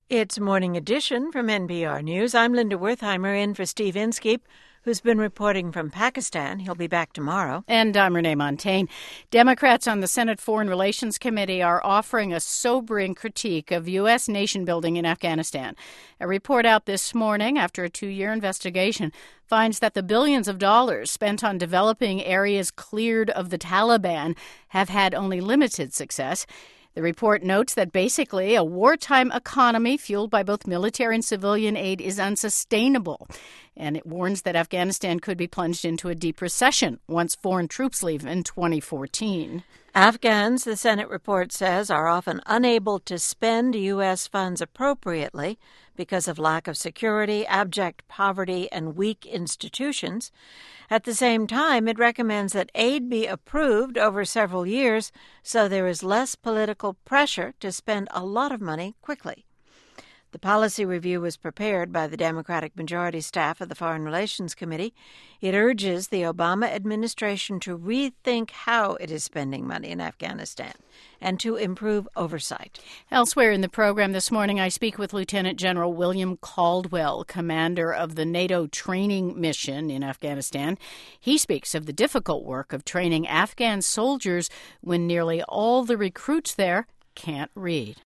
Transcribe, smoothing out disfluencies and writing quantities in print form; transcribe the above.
It's Morning Edition from NPR News. I'm Linda Wertheimer in for Steve Inskeep, who's been reporting from Pakistan. He'll be back tomorrow. And I'm Renee Montagne. Democrats on the Senate Foreign Relations Committee are offering a sobering critique of U.S. nation-building in Afghanistan. A report out this morning after a 2-year investigation finds that the billions of dollars spent on developing areas cleared of the Taliban have had only limited success. The report notes that basically a wartime economy fueled by both military and civilian aid is unsustainable. And it warns that Afghanistan could be plunged into a deep recession once foreign troops leave in 2014. Afghans, the Senate report says, are often unable to spend U.S. funds appropriately because of lack of security, abject poverty, and weak institutions. At the same time, it recommends that aid be approved over several years so there is less political pressure to spend a lot of money quickly. The policy review was prepared by the Democratic majority staff of the Foreign Relations Committee. It urges the Obama administration to rethink how it is spending money in Afghanistan and to improve oversight. Elsewhere in the program this morning, I speak with Lieutenant General William Caldwell, commander of the NATO training mission in Afghanistan. He speaks of the difficult work of training Afghan soldiers when nearly all the recruits there can't read.